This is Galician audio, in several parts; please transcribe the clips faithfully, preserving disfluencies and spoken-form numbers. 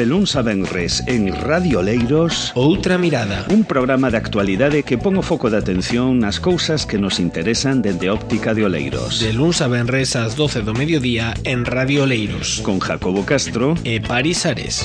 De luns a venres en Radio Oleiros, Outra Mirada, un programa de actualidade que pon o foco de atención nas cousas que nos interesan dende a óptica de Oleiros. De luns a venres ás doce do mediodía en Radio Oleiros, Con Jacobo Castro e Paris Ares.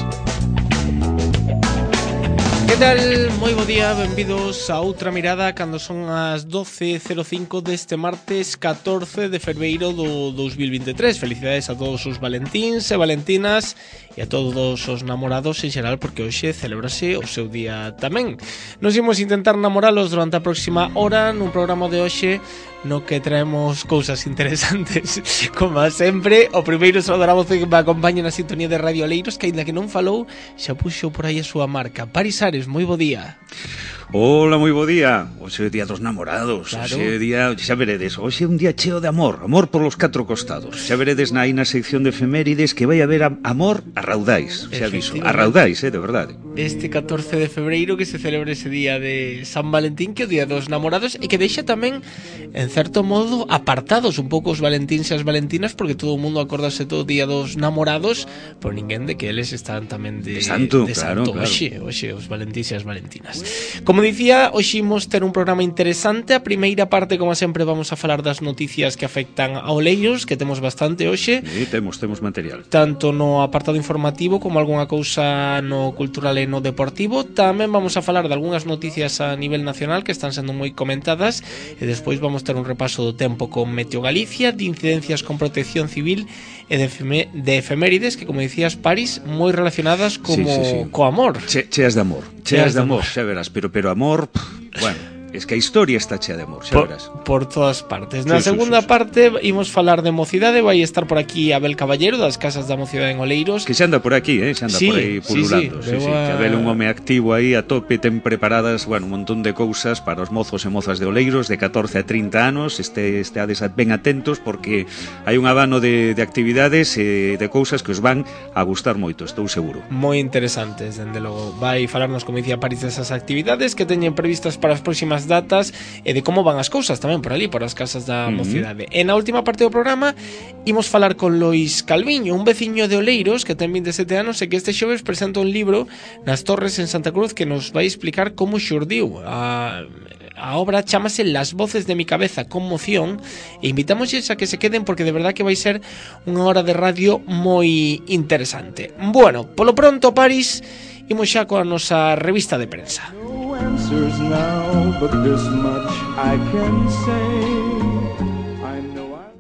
Que tal? Moi bo día, benvidos a Outra Mirada cando son as doce e cero cinco deste martes catorce de febreiro do dous mil vinte e tres. Felicidades a todos os valentíns e valentinas e a todos os namorados en xeral, porque hoxe celebrase o seu día tamén. Nos imos intentar namoralos durante a próxima hora nun programa de hoxe no que traemos cousas interesantes. Como sempre, o primeiro saudar a voz que me acompaña na sintonía de Radio Oleiros, que aínda que non falou, xa puxo por aí a súa marca. Paris Ares, moi bo día. Hola, moi bo día. Hoxe é o día dos namorados. Claro. Hoxe é día, xa veredes, hoxe é un día cheo de amor, amor por los catro costados. Xa veredes na aí na sección de efemérides que vai haber amor a raudais, xa aviso, a raudais, eh, de verdade. Este catorce de febreiro que se celebra ese día de San Valentín, que é o día dos namorados, e que deixa tamén, en certo modo, apartados un pouco os valentíns e as valentinas, porque todo o mundo acordase todo o día dos namorados, por ninguén de que eles están tamén de, de santo, de claro, santo. claro. Oxe, oxe, os valentíns e as valentinas. Como dicía, hoxe imos ter un programa interesante. A primeira parte, como sempre, vamos a falar das noticias que afectan a Oleiros, que temos bastante hoxe. Sí, temos, temos material. Tanto no apartado informativo como algunha cousa no cultural e no deportivo. Tamén vamos a falar de algunhas noticias a nivel nacional que están sendo moi comentadas, e despois vamos ter un repaso do tempo con Meteo Galicia, de incidencias con protección civil e de, efemé de efemérides que, como dicías, Paris, moi relacionadas como sí, sí, sí. co amor. Che, cheas de amor, cheas, cheas de amor, xa verás, pero pero amor, pff, bueno, es que a historia está chea de amor, xa por, verás. Por todas partes. Na sí, segunda sí, sí, sí. parte imos falar de mocidade. Vai estar por aquí Abel Caballero das Casas da Mocidade en Oleiros, Que xa anda por aquí, eh, xa anda sí, por aí pululando. sí, sí, sí, sí, a... que Abel é un home activo aí a tope, ten preparadas, bueno, un montón de cousas para os mozos e mozas de Oleiros de catorce a trinta anos. Este esteades ben atentos porque hai un abano de, de actividades e de cousas que os van a gustar moito, estou seguro. Moi interesantes, dende logo. Vai falarnos, como dicía Paris, desas actividades que teñen previstas para as próximas datas e de como van as cousas tamén por ali, por as casas da Uh-huh. mocidade. E na última parte do programa imos falar con Lois Calviño, un veciño de Oleiros que ten vinte e sete anos e que este xoves presenta un libro nas Torres en Santa Cruz que nos vai explicar como xurdiu. A, a obra chamase Las voces de mi cabeza, conmoción, e invitámosles a que se queden porque de verdad que vai ser unha hora de radio moi interesante. Bueno, polo pronto, Paris, imos xa coa nosa revista de prensa. Answers now, but this much I can say. I know I...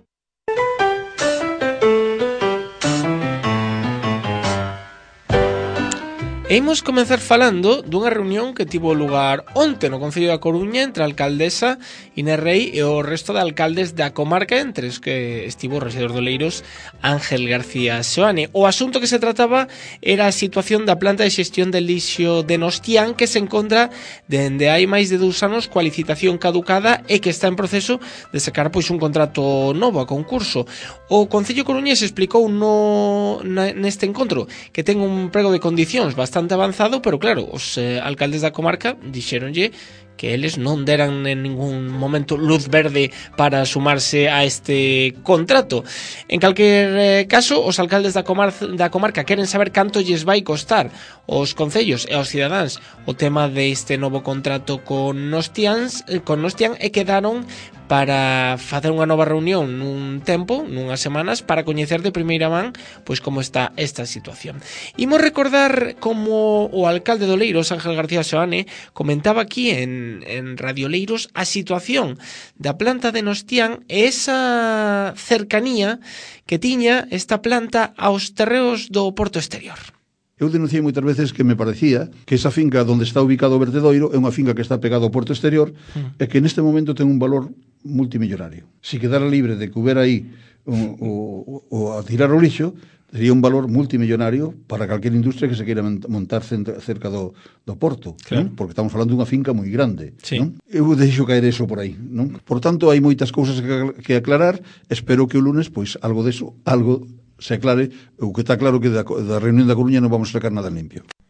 E imos comenzar falando dunha reunión que tivo lugar onte no Concello da Coruña entre a alcaldesa Inés Rei e o resto de alcaldes da comarca, entre os que estivo o rexedor de Oleiros Ángel García Seoane. O asunto que se trataba era a situación da planta de xestión de lixo de Nostián, que se encontra dende hai máis de dous anos coa licitación caducada e que está en proceso de sacar pois un contrato novo a concurso. O Concello coruñés explicou no, na, neste encontro que ten un prego de condicións bastante avanzado, pero claro, os eh, alcaldes da comarca dixéronlle que eles non deran en ningún momento luz verde para sumarse a este contrato. En calquer eh, caso, os alcaldes da, comar da comarca queren saber canto lles vai costar aos concellos e aos cidadáns o tema deste novo contrato con Nostián, eh, con Nostián e quedaron para facer unha nova reunión nun tempo, nunhas semanas, para coñecer de primeira man pois como está esta situación. Imos recordar como o alcalde de Oleiros, Ángel García Seoane, comentaba aquí en, en Radio Oleiros a situación da planta de Nostián e esa cercanía que tiña esta planta aos terreos do Porto Exterior. Eu denunciei moitas veces que me parecía que esa finca onde está ubicado o vertedoiro é unha finca que está pegada ao Porto Exterior mm. e que neste momento ten un valor multimillonario. Se quedara libre de que hubiera aí o, o, o a tirar o lixo, sería un valor multimillonario para calquer industria que se queira montar cerca do, do Porto, claro. Non? Porque estamos falando dunha finca moi grande, sí. Non? Eu deixo caer eso por aí, non? Por tanto, hai moitas cousas que, que aclarar. Espero que o lunes, pois, algo deso, algo se aclare. O que está claro que da, da reunión da Coruña non vamos sacar nada limpio.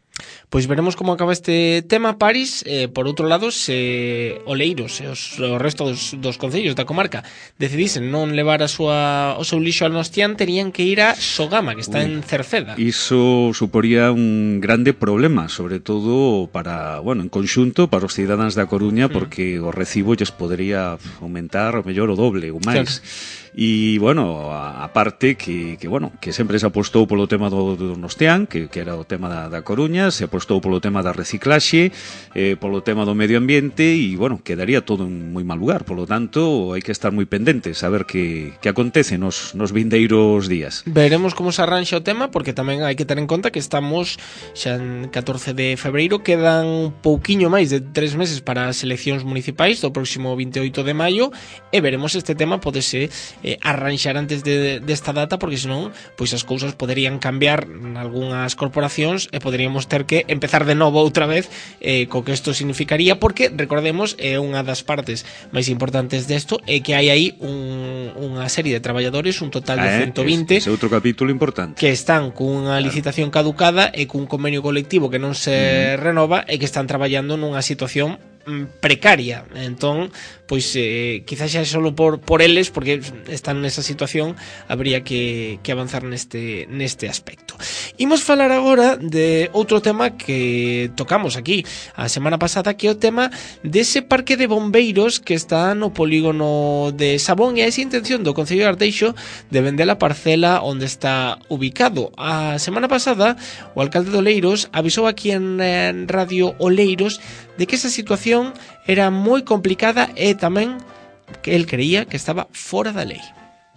Pois veremos como acaba este tema, Paris. Eh, por outro lado, se Oleiros e os, o resto dos, dos concellos da comarca decidisen non levar a súa, o seu lixo a Nostián, terían que ir a Sogama, que está Uy, en Cerceda. Iso suporía un grande problema, sobre todo para, bueno, en conxunto para os cidadáns da Coruña, porque mm. o recibo lles podería aumentar o mellor o doble ou máis. Claro. E, bueno, a, a parte que, que, bueno, que sempre se apostou polo tema do, do Nostián, que, que era o tema da, da Coruña, se apostou polo tema da reciclaxe, eh, polo tema do medio ambiente, e, bueno, quedaría todo en moi mal lugar. Polo tanto, hai que estar moi pendentes a ver que, que acontece nos, nos vindeiros días. Veremos como se arranxa o tema, porque tamén hai que ter en conta que estamos xa en catorce de febreiro, quedan un pouquiño máis de tres meses para as eleccións municipais do próximo vinte e oito de maio, e veremos este tema podese eh, arranxar antes de, desta data, porque senón pois as cousas poderían cambiar nalgúnas corporacións e poderíamos ter que empezar de novo outra vez eh, co que isto significaría, porque recordemos, é eh, unha das partes máis importantes desto é que hai aí un, unha serie de traballadores, un total de ah, ciento vinte, ese outro capítulo importante, que están cunha claro. licitación caducada e cun convenio colectivo que non se mm. renova e que están traballando nunha situación precaria. Entón, pois eh, quizás xa solo por, por eles, porque están nesa situación, habría que, que avanzar neste, neste aspecto. Imos falar agora de outro tema que tocamos aquí a semana pasada, que é o tema dese parque de bombeiros que está no polígono de Sabón, e a esa intención do Concello de Arteixo de vender a parcela onde está ubicado. A semana pasada, o alcalde de Oleiros avisou aquí en, en Radio Oleiros de que esa situación era moi complicada e tamén que el creía que estaba fora da lei.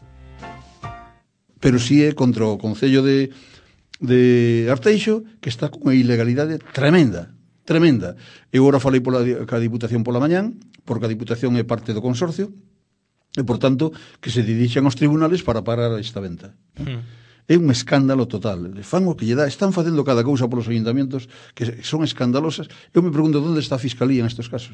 Pero si é contra o Concello de, de Arteixo, que está con unha ilegalidade tremenda, tremenda. Eu agora falei pola, ca Diputación pola mañán, porque a Diputación é parte do consorcio, e, por tanto, que se dirixan aos tribunales para parar esta venta. Hmm. É un escándalo total. Fan o que lle dá, están facendo cada cousa polos ayuntamientos que son escandalosas. Eu me pregunto onde está a Fiscalía en estes casos.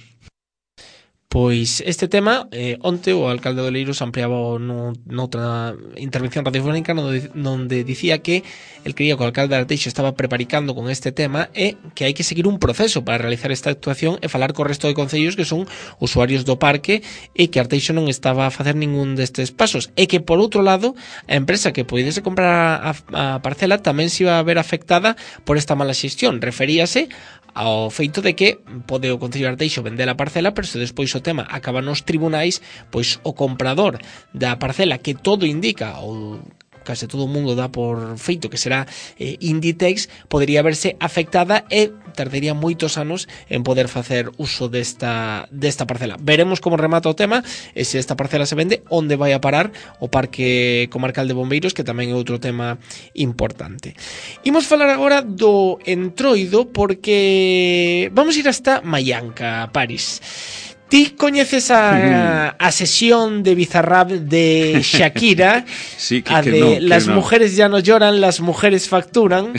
Pois este tema, eh, onte o alcalde de Oleiros ampliaba no, noutra intervención radiofónica onde, onde dicía que el creía que o alcalde de Arteixo estaba preparicando con este tema e que hai que seguir un proceso para realizar esta actuación e falar co resto de concellos que son usuarios do parque, e que Arteixo non estaba a facer ningún destes pasos, e que por outro lado a empresa que poidese comprar a, a parcela tamén se iba a ver afectada por esta mala xestión. Referíase ao feito de que pode o Concello de Arteixo vender a parcela, pero se despois o tema acaba nos tribunais, pois o comprador da parcela, que todo indica, ou case todo o mundo dá por feito que será eh, Inditex, podería verse afectada e tardaría moitos anos en poder facer uso desta, desta parcela. Veremos como remata o tema e se esta parcela se vende, onde vai a parar o Parque Comarcal de Bombeiros, que tamén é outro tema importante. Imos falar agora do Entroido, porque vamos ir hasta Maianca, Paris. Ti coñeces a, a sesión de Bizarrap de Shakira, sí, que, a que de no, las no. mujeres ya no lloran, las mujeres facturan.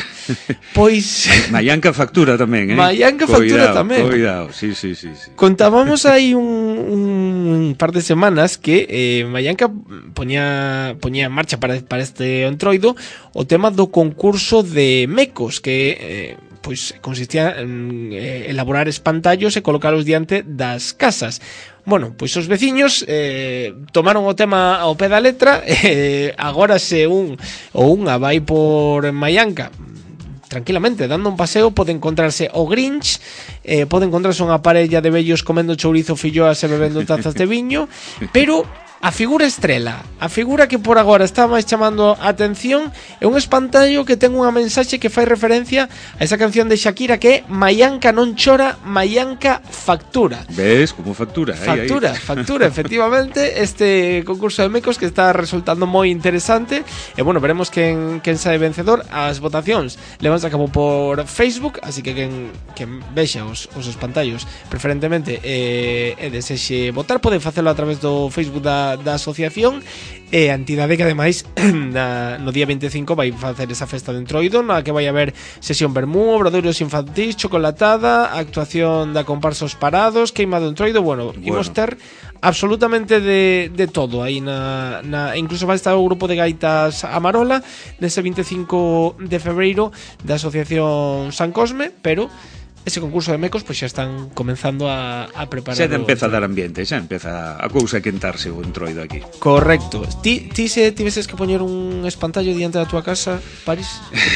Pois Maianca factura tamén, eh. Maianca factura tamén. Cuidado, sí, sí, sí, sí. Contábamos aí un, un par de semanas que eh, Maianca poñía poñía en marcha para, para este Entroido o tema do concurso de mecos, que eh, pois consistía en eh, elaborar espantallos e colocalos diante das casas. Bueno, pois os veciños eh, tomaron o tema ao pé da letra, e eh, agora se un ou unha vai por Maianca tranquilamente dando un paseo, pode encontrarse o Grinch, eh, pode encontrarse unha parella de vellos comendo chourizo filloas e bebendo tazas de viño, pero a figura estrela, a figura que por agora está máis chamando a atención, é un espantallo que ten unha mensaxe que fai referencia a esa canción de Shakira que é Maianca non chora, Maianca factura. Ves como factura? Factura, ahí, ahí. factura, efectivamente, este concurso de mecos que está resultando moi interesante. E bueno, veremos quen, quen sae vencedor. As votacións levanse a cabo por Facebook, así que quen, quen vexa os, os espantallos preferentemente e, e desexe votar, pode facelo a través do Facebook da da, da asociación, e a entidade que ademais na, no día veinticinco vai facer esa festa de Entroido, na que vai haber sesión vermú, obradoiros infantís, chocolatada, actuación da comparsa Os Parados, queima do Entroido, bueno, bueno. imos ter absolutamente de, de todo aí na, na, incluso vai estar o grupo de gaitas Amarola nese veinticinco de febreiro da asociación San Cosme, pero ese concurso de mecos pois pues, xa están comenzando a, a preparar. Xa empeza a dar ambiente, xa empeza a cousa a quentarse o Entroido aquí. Correcto. Ti, ti se tiveses que poñer un espantallo diante da tua casa, París,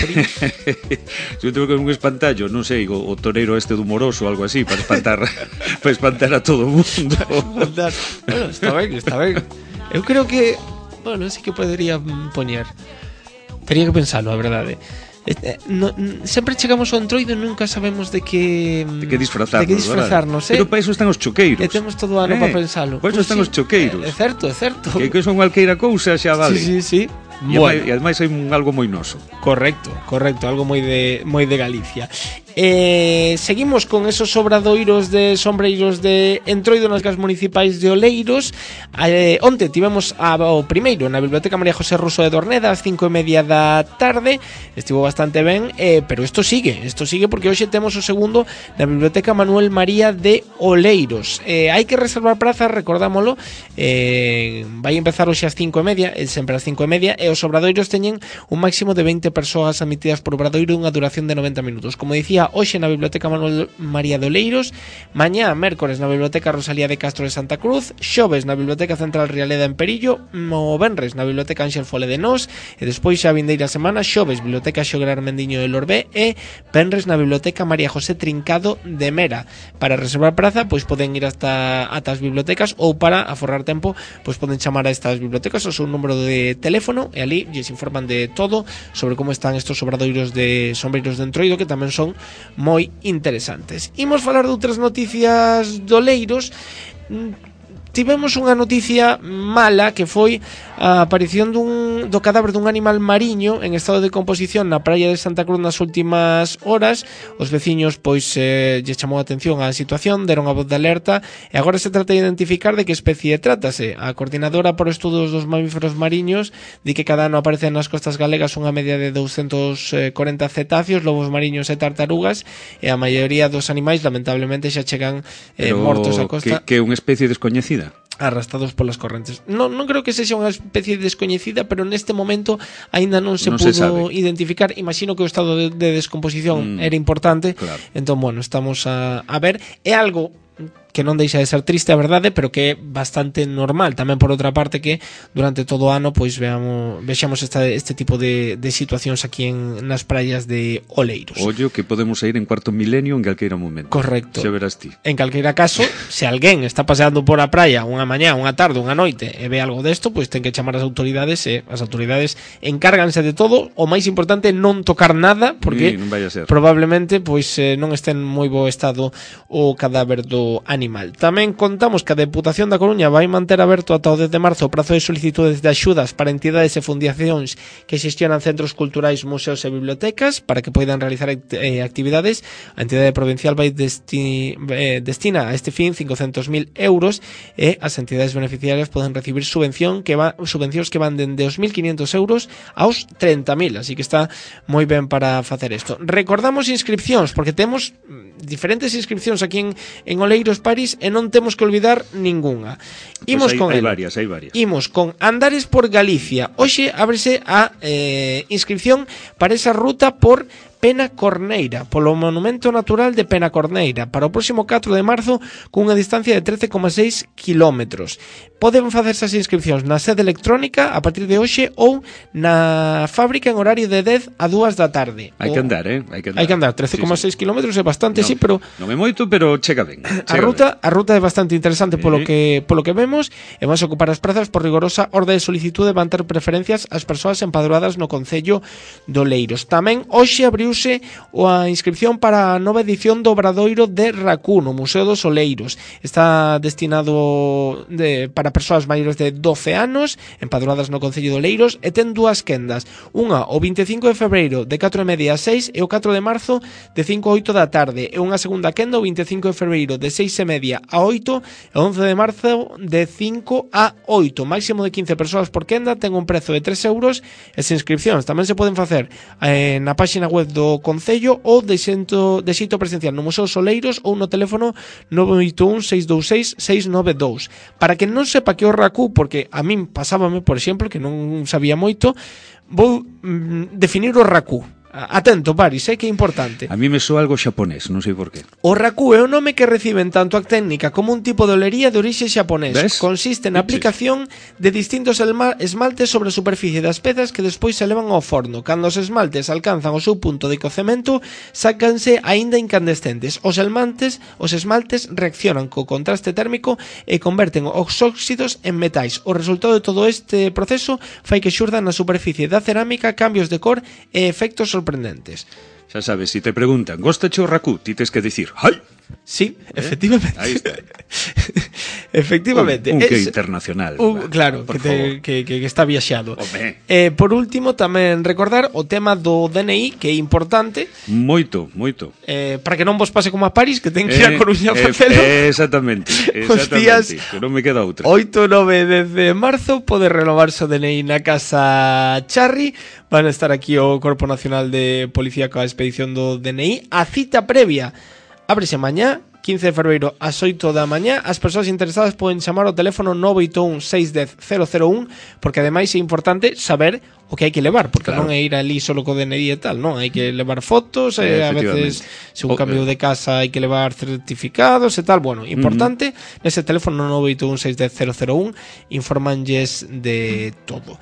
Se eu tengo que un espantallo, non sei, o, o toreiro este do Moroso ou algo así, para espantar para espantar a todo o mundo. Bueno, está ben, está ben. Eu creo que, bueno, sí que podería poñer. Tería que pensalo, a verdade. Eh, no, sempre chegamos ao Entroido e nunca sabemos de que de que disfrazarnos, de que disfrazarnos eh? Pero para iso están os choqueiros. E temos todo o ano eh? para pensalo. Pois pues están sí, os choqueiros. É certo, é certo. Que, que son cualqueira cousa xa vale. Sí, sí, sí. E bueno. ademais hai un algo moi noso. Correcto, correcto, algo moi de moi de Galicia. Eh, seguimos con esos obradoiros de sombreiros de Entroido nas gas municipais de Oleiros. Eh, onte tivemos a, o primeiro na Biblioteca María José Ruso de Dorneda ás cinco e media da tarde. Estivo bastante ben, eh, pero isto sigue, isto sigue porque hoxe temos o segundo na Biblioteca Manuel María de Oleiros. Eh, hai que reservar prazas, recordámolo. Eh, vai empezar hoxe ás cinco e media, e sempre ás cinco e media, e os obradoiros teñen un máximo de veinte persoas admitidas por obradoiro, unha duración de noventa minutos. Como dicía, hoxe na Biblioteca Manuel María de Oleiros, mañá, mércores, na Biblioteca Rosalía de Castro de Santa Cruz, xoves na Biblioteca Central Rialeda en Perillo, o venres na Biblioteca Ángel Fole de Nós, e despois xa a vindeira semana, xoves, Biblioteca Xogar Armendiño de Lorbé, e venres na Biblioteca María José Trincado de Mera. Para reservar praza, pois poden ir hasta ata as bibliotecas, ou para aforrar tempo, pois poden chamar a estas bibliotecas o seu número de teléfono, e ali lles informan de todo sobre como están estos obradoiros de sombreiros de Entroido, que tamén son moi interesantes. Imos falar de outras noticias de Oleiros. Tivemos unha noticia mala, que foi a aparición dun, do cadáver dun animal mariño en estado de composición na praia de Santa Cruz nas últimas horas. Os veciños pois eh, lle chamou a atención á situación, deron a voz de alerta, e agora se trata de identificar de que especie trátase. A coordinadora por estudos dos mamíferos mariños di que cada ano aparecen nas costas galegas unha media de doscientos corenta cetáceos, lobos mariños e tartarugas, e a maioría dos animais lamentablemente xa chegan eh, mortos á costa. Que, que é unha especie descoñecida? Arrastrados polas correntes. Non, non creo que sexa unha especie descoñecida, pero neste momento aínda non se non pudo se identificar. Imagino que o estado de, de descomposición mm, era importante, claro. Entón, bueno, estamos a, a ver. É algo que non deixa de ser triste, a verdade, pero que é bastante normal. Tamén, por outra parte, que durante todo o ano pois veamos, vexamos esta, este tipo de, de situacións aquí en, nas praias de Oleiros. Ollo que podemos ir en cuarto milenio en calqueira momento. Correcto. Xa verás ti. En calqueira caso, se alguén está paseando por a praia unha mañá, unha tarde, unha noite e ve algo desto, pois ten que chamar as autoridades, e as autoridades encárganse de todo. O máis importante, non tocar nada, porque non vai a ser. Probablemente pois eh, non este en moi bo estado o cadáver do animal. Tamén contamos que a Deputación da Coruña vai manter aberto ata o dez de marzo o prazo de solicitudes de axudas para entidades e fundacións que xestionan centros culturais, museos e bibliotecas para que poidan realizar eh, actividades. A entidade provincial vai desti eh, destina a este fin cincocentos mil euros, e as entidades beneficiarias poden recibir subvención que va, subvencións que van dende os mil quinhentos euros aos trinta mil, así que está moi ben para facer isto. Recordamos inscripcións, porque temos diferentes inscripcións aquí en, en Oleiros, París, e non temos que olvidar ningunha. Imos pues hai, con hai el. varias, hai varias. Imos con Andares por Galicia. Hoxe ábrese a eh, inscripción para esa ruta por Pena Corneira, polo Monumento Natural de Pena Corneira, para o próximo catro de marzo, cunha distancia de trece coma seis kilómetros. Poden facerse as inscripcións na sede electrónica a partir de hoxe, ou na fábrica en horario de dez a dúas da tarde. Hai que andar, eh? Hai que andar, Hai que andar. trece coma seis sí, sí. kilómetros é bastante, no, sí, pero non é moito, pero chega ben. Chega a ruta, ben. a ruta é bastante interesante, sí, polo que polo que vemos, e van a ocupar as prazas por rigorosa orde de solicitude, van ter preferencias as persoas empadroadas no concello de Oleiros. Tamén hoxe abriu abriuse a inscripción para a nova edición do Obradoiro de Racú no Museo dos Oleiros. Está destinado de, para persoas maiores de doce anos, empadroadas no Concello de Oleiros, e ten dúas quendas, unha o veinticinco de febreiro de catro e media a seis e o catro de marzo de cinco a oito da tarde, e unha segunda quenda o veinticinco de febreiro de seis e media a oito e o once de marzo de cinco a oito. Máximo de quince persoas por quenda, ten un prezo de tres euros. As inscripcións tamén se poden facer eh, na páxina web do Concello ou de xento, de xeito presencial no Museo Soleiros ou no teléfono nove oito un, seis dous seis, seis nove dous. Para que non sepa que o Racú, porque a min pasábame, por exemplo, que non sabía moito, vou mm, definir o Racú. Atento, Paris, eh, que é importante. A mí me soa algo xaponés, non sei por qué. O raku é o nome que reciben tanto a técnica como un tipo de olería de orixe xaponés. ¿Ves? Consiste na aplicación de distintos esmaltes sobre a superficie das pezas que despois se levan ao forno. Cando os esmaltes alcanzan o seu punto de cocemento, sácanse aínda incandescentes. Os esmaltes, os esmaltes reaccionan co contraste térmico e converten os óxidos en metais. O resultado de todo este proceso fai que xurdan na superficie da cerámica cambios de cor e efectos sorprendentes. sorprendentes. Xa sabes, si te preguntan, gosta o raku, ti tes que dicir, ¡ai! Sí, ¿Eh? efectivamente. Aí está. Efectivamente. Un, un que es, internacional. Un, va, claro, por que, te, que, que, que está viaxado. Eh, por último, tamén recordar o tema do D N I, que é importante. Moito, moito. Eh, para que non vos pase como a París, que ten que ir eh, a Coruña a eh, facelo. Eh, exactamente, exactamente. días, que non me queda outra. oito, nove, dez de marzo pode renovarse o D N I na Casa Charri. Van a estar aquí o Corpo Nacional de Policía coa expedición do D N I. A cita previa ábrese mañá, quince de febreiro ás oito da mañá. As persoas interesadas poden chamar ao teléfono nove oito un, seis un cero cero cero un, porque ademais é importante saber o que hai que levar, porque claro, non é ir ali solo co D N I e tal, non, hai que levar fotos, eh, a veces se un cambio de casa hai que levar certificados e tal. Bueno, importante, uh-huh. nese teléfono nove oito un, seis un cero cero un informanlles de todo.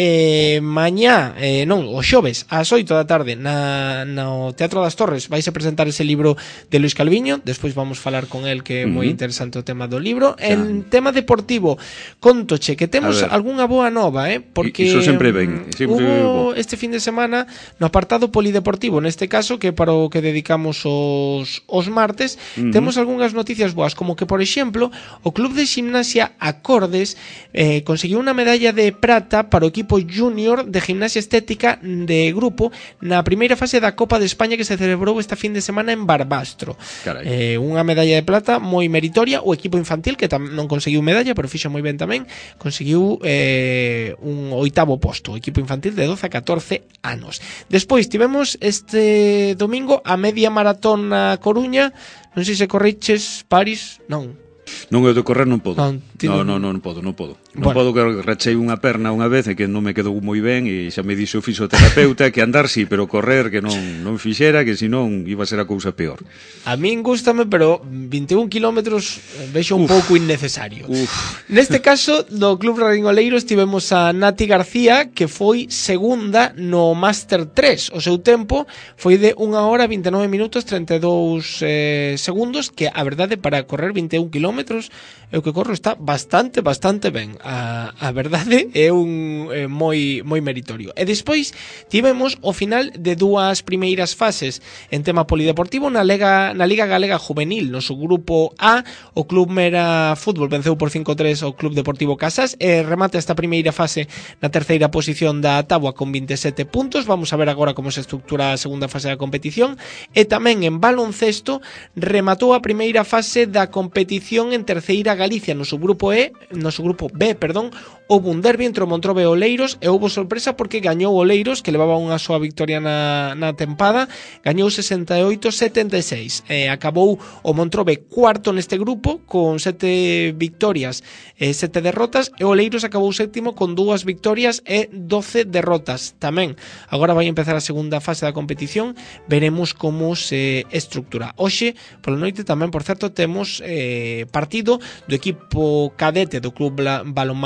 Eh, mañá, eh, non, o xoves ás oito da tarde na, no Teatro das Torres vais a presentar ese libro de Luis Calviño, despois vamos falar con el, que é moi uh-huh. interesante o tema do libro. En yeah. tema deportivo, contoche que temos algunha boa nova, eh, porque iso sempre ven. Hubo este fin de semana no apartado polideportivo, neste caso, que para o que dedicamos os, os martes, uh-huh. temos algunhas noticias boas, como que, por exemplo, o Club de Gimnasia Acordes eh, conseguiu unha medalla de prata para o equipo júnior de gimnasia estética de grupo na primeira fase da Copa de España que se celebrou esta fin de semana en Barbastro. Eh, unha medalla de plata moi meritoria. O equipo infantil, que tam- non conseguiu medalla, pero fixo moi ben tamén, conseguiu eh, un oitavo posto. O equipo infantil de doce a catorce anos. Despois tivemos este domingo a media maratón na Coruña. Non sei se corriches, Paris, non. Non, eu de correr non podo. Non, non, non, non podo, non podo. Non bueno. podo, que rachei unha perna unha vez e que non me quedou moi ben e xa me dixo o fisioterapeuta que andar sí, pero correr que non non fixera, que senón iba a ser a cousa peor. A min gústame, pero vinte e un kilómetros vexo un Uf. pouco innecesario. Uf. Neste caso, do Club Running Oleiros tivemos a Nati García, que foi segunda no Máster tres. O seu tempo foi de unha hora, vinte e nove minutos, trinta e dous eh, segundos, que a verdade para correr vinte e un kilómetros o que corro está bastante, bastante ben. A, a verdade é un é moi moi meritorio. E despois tivemos o final de dúas primeiras fases en tema polideportivo na Liga, na Liga Galega Juvenil. No seu grupo A, o Club Mera Fútbol venceu por cinco a tres o Club Deportivo Casas e remata esta primeira fase na terceira posición da táboa con vinte e sete puntos. Vamos a ver agora como se estructura a segunda fase da competición. E tamén en baloncesto rematou a primeira fase da competición en terceira Galicia no subgrupo E, no subgrupo B, perdón, houve un derbi entre o Montrobe e Oleiros e houve sorpresa porque gañou Oleiros, que levaba unha súa victoria na, na tempada, gañou sesenta e oito a setenta e seis. Eh, acabou o Montrobe cuarto neste grupo con sete victorias e sete derrotas e Oleiros acabou sétimo con dúas victorias e doce derrotas. Tamén, agora vai empezar a segunda fase da competición, veremos como se estructura. Hoxe, pola noite tamén, por certo, temos eh, partido do equipo cadete do Club Balonmano Atlántico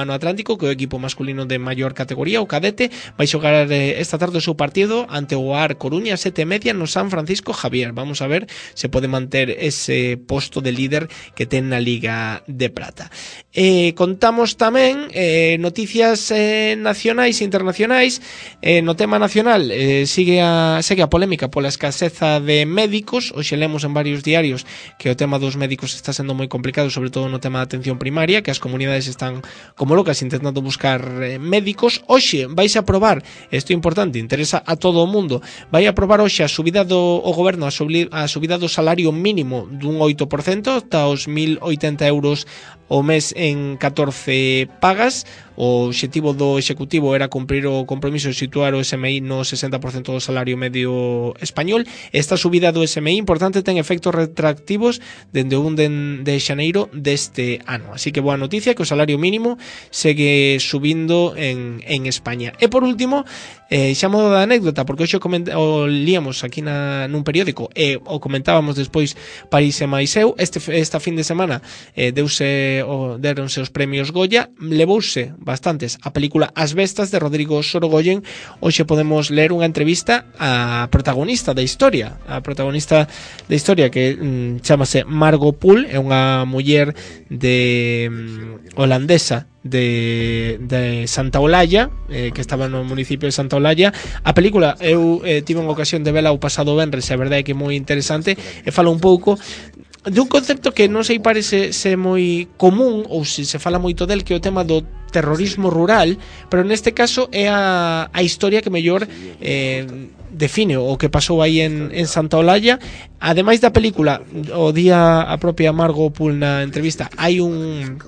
Atlético, que é o equipo masculino de maior categoría, o cadete, vai xogar eh, esta tarde o seu partido ante o A R Coruña sete e media no San Francisco Javier. Vamos a ver se pode manter ese posto de líder que ten na Liga de Plata. Eh, contamos tamén eh, noticias eh, nacionais e internacionais. Eh, no tema nacional eh, sigue a segue a polémica pola escaseza de médicos. Hoxe lemos en varios diarios que o tema dos médicos está sendo moi complicado, sobre todo no tema da atención primaria, que as comunidades están como locas intentando buscar eh, médicos. Hoxe vais a aprobar, isto é importante, interesa a todo o mundo, vai a aprobar hoxe a subida do o goberno, a, subli, a subida do salario mínimo dun oito por cento ata os mil oitenta euros o mes en catorce pagas. O obxectivo do Executivo era cumprir o compromiso de situar o S M I no sesenta por cento do salario medio español. Esta subida do S M I, importante, ten efectos retroactivos dende o primeiro de xaneiro deste ano. Así que boa noticia, que o salario mínimo segue subindo en, en España. E por último, eh, xa modo da anécdota, porque hoxe o, o líamos aquí na, nun periódico e o comentábamos despois París e máis eu, este, esta fin de semana eh, deuse, o, deronse os premios Goya, levouse bastantes a película As Bestas de Rodrigo Sorogoyen. Hoxe podemos ler unha entrevista á protagonista da historia, a protagonista da historia que mm, chamase Margot Poole, é unha muller de mm, holandesa de, de Santa Olalla, eh, que estaba no municipio de Santa Olalla. A película eu eh, tive unha ocasión de vela o pasado venres, e a verdade é que é moi interesante e fala un pouco dun concepto que non sei parece ser moi común, ou se se fala moito del, que é o tema do terrorismo rural, pero neste caso é a, a historia que mellor eh, define o que pasou aí en, en Santa Olalla. Ademais da película, o día a propia Margot Poole na entrevista, hai un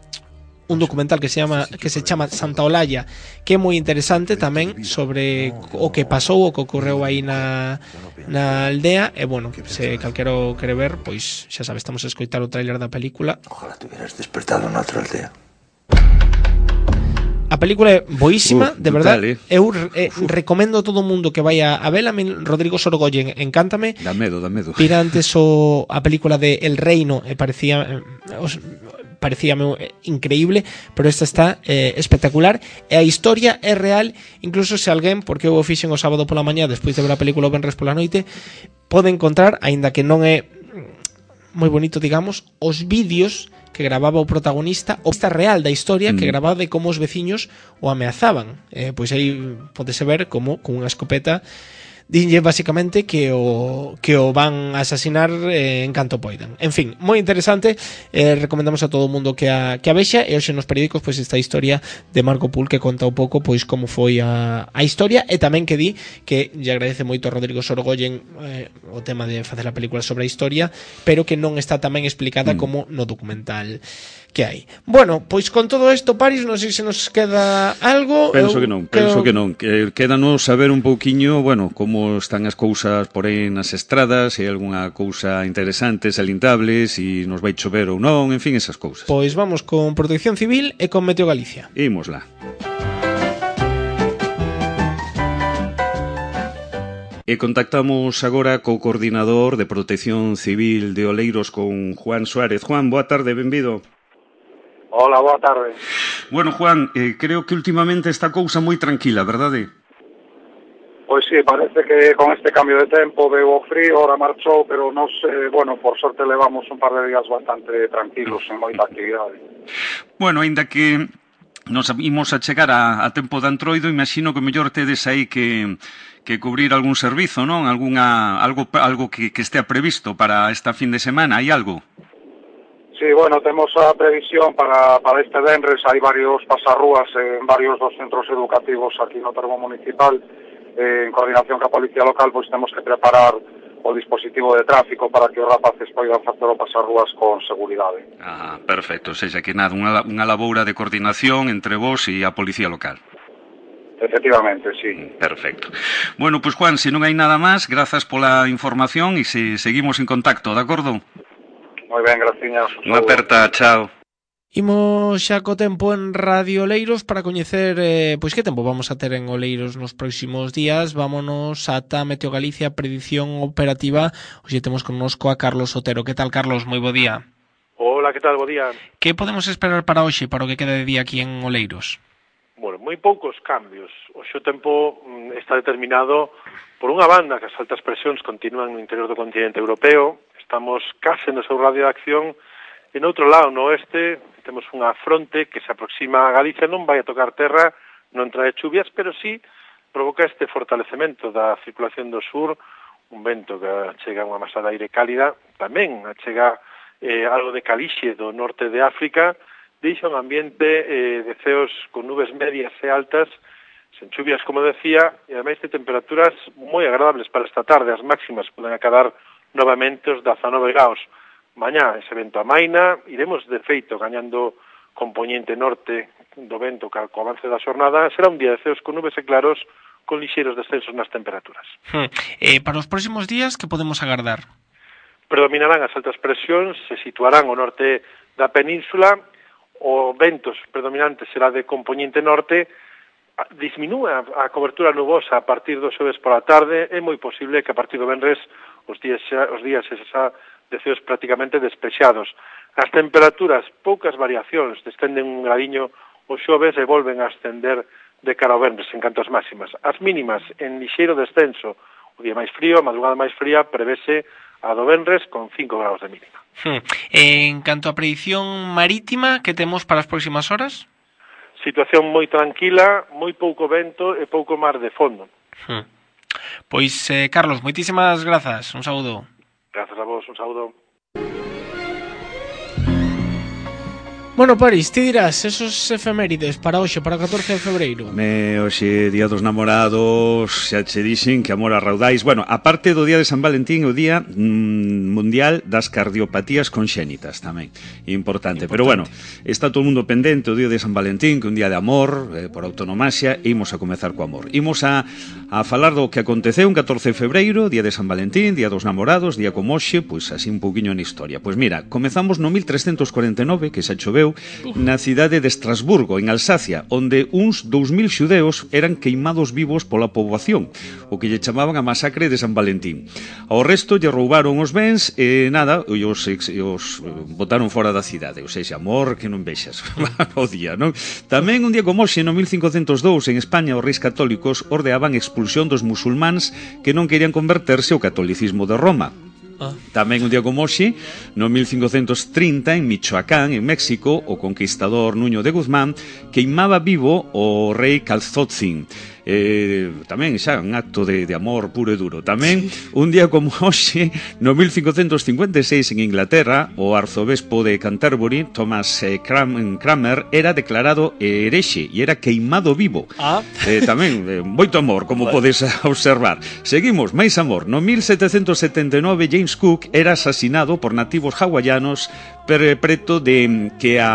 un documental que se llama que se chama Santa Olalla, que é moi interesante tamén sobre o que pasou, o que ocorreu aí na, na aldea. E bueno, se calquera o quere ver, pois xa sabes, estamos a escoitar o tráiler da película. Ojalá te hubieras despertado en otra aldea. A película é boísima, Uf, de verdad. brutal, eh? Eu eh, recomendo a todo o mundo que vaya a vela. Rodrigo Sorogoyen encántame. Dá medo, dá medo. Pira antes o, a película de El Reino, e parecía eh, os, parecíame increíble, pero esta está eh, espectacular, e a historia é real. Incluso se alguén, porque eu o fixen o sábado pola mañá despois de ver a película o venres pola noite, pode encontrar, aínda que non é moi bonito, digamos, os vídeos que grababa o protagonista, o esta real da historia, mm. que grababa de como os veciños o ameazaban. Eh, pois aí podese ver como con unha escopeta dinlle basicamente que o que o van a asasinar eh, en canto poidan. En fin, moi interesante, eh, recomendamos a todo o mundo que a, que a vexa. E hoxe nos periódicos pois esta historia de Margot Poole, que conta un pouco pois como foi a, a historia, e tamén que di que lle agradece moito a Rodrigo Sorogoyen eh, o tema de facer a película sobre a historia, pero que non está tamén explicada mm. como no documental que hai. Bueno, pois con todo isto, Paris, non sei se nos queda algo. Penso Eu, que non, penso que non. Que quédanos saber un pouquiño, bueno, como están as cousas por aí nas estradas, se hai algunha cousa interesante, salintable, se nos vai chover ou non, en fin, esas cousas. Pois vamos con Protección Civil e con Meteo Galicia. Imos lá. E contactamos agora co coordinador de Protección Civil de Oleiros, con Juan Suárez. Juan, boa tarde, benvido. Hola, boa tarde. Bueno, Juan, eh, creo que últimamente está cousa moi tranquila, verdade? Pois sí, parece que con este cambio de tempo veo o frío, ahora marchou, pero nos, eh, bueno, por sorte levamos un par de días bastante tranquilos, en moita actividade. Bueno, aínda que nos imos a chegar a, a tempo de Antroido, imagino que mellor tedes aí que, que cubrir algún servizo, non? Alguna, algo algo que, que estea previsto para esta fin de semana, hai algo? Sí, bueno, temos a previsión para, para este venres, hai varios pasarrúas en varios dos centros educativos aquí no termo municipal, eh, en coordinación ca Policía Local, pois temos que preparar o dispositivo de tráfico para que os rapaces poidan facer o pasarrúas con seguridade. Ah, perfecto, ou seja, que nada, unha, unha laboura de coordinación entre vos e a Policía Local. Efectivamente, sí. Perfecto. Bueno, pois Juan, se non hai nada máis, grazas pola información e se seguimos en contacto, de acordo? Moi ben, graciñas. Unha aperta, chao. Imos xa co tempo en Radio Oleiros para coñecer eh, pois que tempo vamos a ter en Oleiros nos próximos días. Vámonos ata Meteo Galicia, predición operativa. Hoxe temos connosco a Carlos Otero. Que tal, Carlos? Moi bo día. Hola, que tal? Bo día. Que podemos esperar para hoxe, para o que queda de día aquí en Oleiros? Bueno, moi poucos cambios. Hoxe o tempo mm, está determinado por unha banda que as altas presións continúan no interior do continente europeo. Estamos case no seu radio de acción. E no outro lado, no oeste, temos unha fronte que se aproxima a Galicia, non vai a tocar terra, non trae chuvias, pero sí provoca este fortalecemento da circulación do sur, un vento que chega unha masa de aire cálida, tamén chega eh, algo de calixe do norte de África, deixa un ambiente eh, de ceos con nubes medias e altas, sen chuvias, como decía, e ademais de temperaturas moi agradables para esta tarde. As máximas poden acadar novamente os dezanove graus. Mañá ese vento amaina, iremos de feito gañando componente norte do vento co avance da xornada. Será un día de ceos con nubes e claros, con lixeiros descensos nas temperaturas. Hmm. Eh, para os próximos días, que podemos agardar? Predominarán as altas presións, se situarán ao norte da península, o ventos predominante será de componente norte, disminúe a cobertura nubosa a partir do xoves pola tarde, é moi posible que a partir do venres os días os días xa de ceos prácticamente despexados. As temperaturas, poucas variacións, descenden un gradiño os xoves e volven a ascender de cara ao venres en canto ás máximas. As mínimas en lixeiro descenso, o día máis frío, a madrugada máis fría, prevese a do venres con cinco graus de mínima. Hmm. En canto a predición marítima, que temos para as próximas horas? Situación moi tranquila, moi pouco vento e pouco mar de fondo. Hmm. Pois, eh, Carlos, moitísimas grazas, un saúdo. Grazas a vos, un saúdo. Bueno, Paris, ti dirás esos efemérides para hoxe, para o catorce de febreiro. Me hoxe, Día dos Namorados, xa che dixen que amor a raudais. Bueno, aparte do Día de San Valentín, o Día mm, Mundial das Cardiopatías Conxénitas tamén, importante. Importante. Pero bueno, está todo o mundo pendente o Día de San Valentín, que é un día de amor, eh, por autonomasia, e imos a comezar co amor. Imos a, a falar do que aconteceu un catorce de febreiro, Día de San Valentín, Día dos Namorados, día como hoxe, pois así un poquinho na historia. Pois mira, comezamos no mil trescentos cuarenta e nove, que xa choveu, na cidade de Estrasburgo, en Alsacia, onde uns dous mil xudeus eran queimados vivos pola poboación, o que lle chamaban a masacre de San Valentín. Ao resto lle roubaron os bens e nada, e os, e os botaron fora da cidade. O sea, amor que non vexas o día, non? Tamén un día como hoxe, no mil cincocentos dous, en España, os reis católicos ordeaban expulsión dos musulmáns que non querían converterse ao catolicismo de Roma. Ah. Tamén un día como hoxe, no mil cincocentos trinta, en Michoacán, en México, o conquistador Nuño de Guzmán queimaba vivo o rei Calzotzin. Eh, tamén xa un acto de, de amor puro e duro. Tamén un día como hoxe, no mil cincocentos cincuenta e seis, en Inglaterra, o arzobispo de Canterbury, Thomas eh, Cram, Cranmer, era declarado herexe e era queimado vivo. Ah. Eh, tamén eh, moito amor, como bueno. Podes observar. Seguimos, máis amor. No mil setecentos setenta e nove, James Cook era asesinado por nativos hawaianos preto de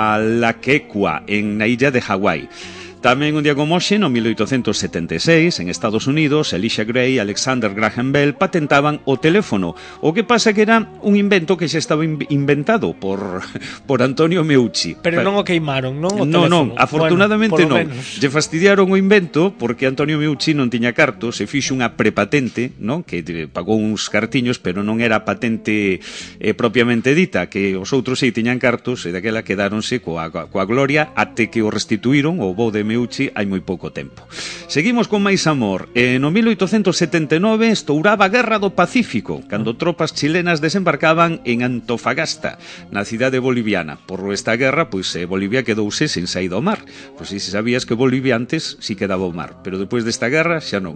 Kealakekua, en na illa de Hawái. Tamén un día como hoxe, no mil oitocentos setenta e seis, en Estados Unidos, Elisha Gray e Alexander Graham Bell patentaban o teléfono. O que pasa que era un invento que xa estaba inventado por, por Antonio Meucci. Pero non o queimaron, non? O non, teléfono. non, afortunadamente bueno, non. Lle fastidiaron o invento porque Antonio Meucci non tiña cartos e fixo unha prepatente, non? Que pagou uns cartiños, pero non era patente eh, propiamente dita, que os outros sei tiñan cartos e daquela quedáronse coa, coa gloria até que o restituíron o bo de Meucci hai moi pouco tempo. Seguimos con máis amor. Eh, no mil oitocentos setenta e nove estouraba a Guerra do Pacífico, cando tropas chilenas desembarcaban en Antofagasta, na cidade boliviana. Por esta guerra, pois eh, Bolivia quedouse sen saída ao mar. Pois si sabías que Bolivia antes si quedaba ao mar, pero depois desta guerra xa non.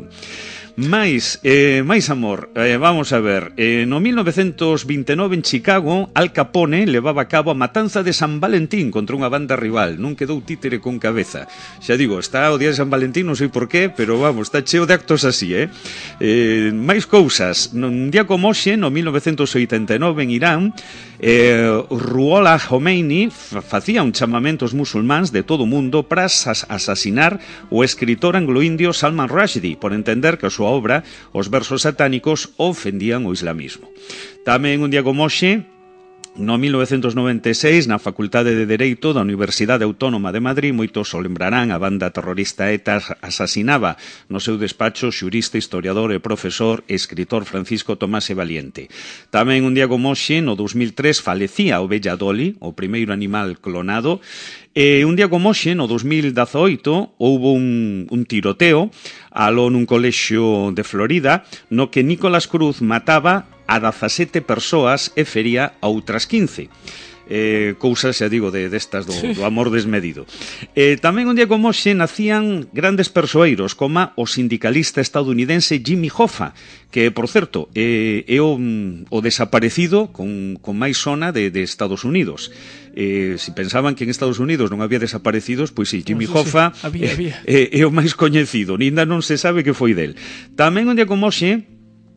Mais, eh, máis amor, eh, vamos a ver, eh, no mil novecentos vinte e nove en Chicago, Al Capone levaba a cabo a matanza de San Valentín contra unha banda rival, non quedou títere con cabeza. Xa digo, está o día de San Valentín, non sei por qué, pero vamos, está cheo de actos así, eh? eh máis cousas, nun día como hoxe, no mil novecentos oitenta e nove en Irán, eh, Ruhollah Khomeini facía un chamamento aos musulmáns de todo o mundo para as asasinar o escritor anglo-indio Salman Rushdie, por entender que a súa obra, os versos satánicos, ofendían o islamismo. Tamén un día como hoxe, No mil novecentos noventa e seis, na Facultade de Dereito da Universidade Autónoma de Madrid, moitos o lembrarán, a banda terrorista ETA asasinaba no seu despacho xurista, historiador e profesor e escritor Francisco Tomás e Valiente. Tamén un día como hoxe, no dos mil tres, falecía a ovella Dolly, o primeiro animal clonado, e un día como hoxe, no dos mil dezaoito, houbo un, un tiroteo aló nun colexio de Florida, no que Nicolás Cruz mataba a dezasete persoas e fería a outras quince. Eh, cousas, xa digo, de destas do, sí. do amor desmedido. Eh, tamén un día como hoxe nacían grandes persoeiros, como o sindicalista estadounidense Jimmy Hoffa, que, por certo, eh, é o, o desaparecido con, con máis sona de, de Estados Unidos. Eh, si pensaban que en Estados Unidos non había desaparecidos, pois sí, Jimmy no, sí, Hoffa sí. Había, había. É, é o máis coñecido, ninda non se sabe que foi del. Tamén un día como hoxe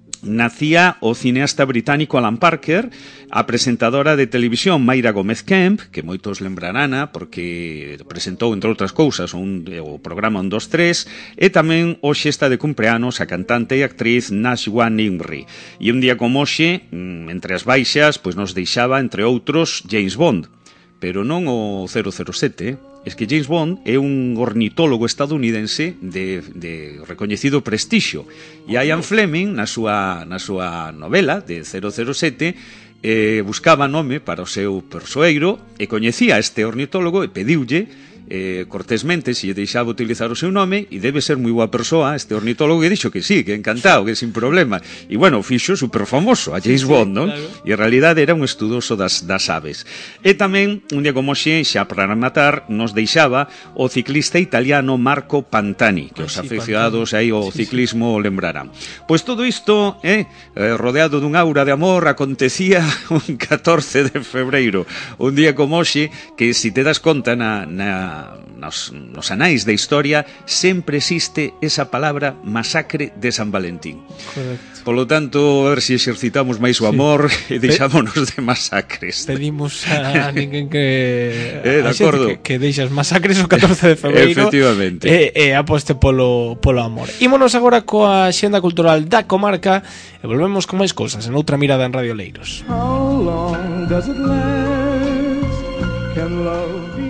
nacía o cineasta británico Alan Parker, a presentadora de televisión Mayra Gómez Kemp, que moitos lembrarana porque presentou, entre outras cousas, un, o programa un, dos, tres, e tamén hoxe está de cumpleanos a cantante e actriz Najwa Nimri. E un día como hoxe, entre as baixas, pois nos deixaba, entre outros, James Bond, pero non o cero cero sete, es que James Bond é un ornitólogo estadounidense de, de recoñecido prestixio, e Ian Fleming, na súa, na súa novela de cero cero sete, eh, buscaba nome para o seu persoeiro e coñecía a este ornitólogo e pediulle eh, cortésmente se lle deixaba utilizar o seu nome, e debe ser moi boa persoa este ornitólogo, e dixo que sí, que encantado, que sin problema, e bueno, fixo super famoso a James sí, Bond, non? Claro. E en realidade era un estudoso das, das aves. E tamén, un día como xe, xa para rematar, nos deixaba o ciclista italiano Marco Pantani, que ah, os sí, aficionados aí ao sí, ciclismo sí. lembrarán. Pois todo isto, eh, rodeado dun aura de amor, acontecía un catorce de febreiro, un día como xe, que si te das conta na, na Nos, nos anais da historia sempre existe esa palabra masacre de San Valentín. Correcto. Polo tanto, a ver se si exercitamos máis o amor sí. e deixámonos de masacres. Pedimos a ninguén que eh, de acordo. Que, que deixas masacres o catorce de febreiro. Efectivamente. E, e aposte polo, polo amor. Ímonos agora coa xenda cultural da comarca e volvemos con máis cousas en outra mirada en Radio Leiros. How long does it last? Can love be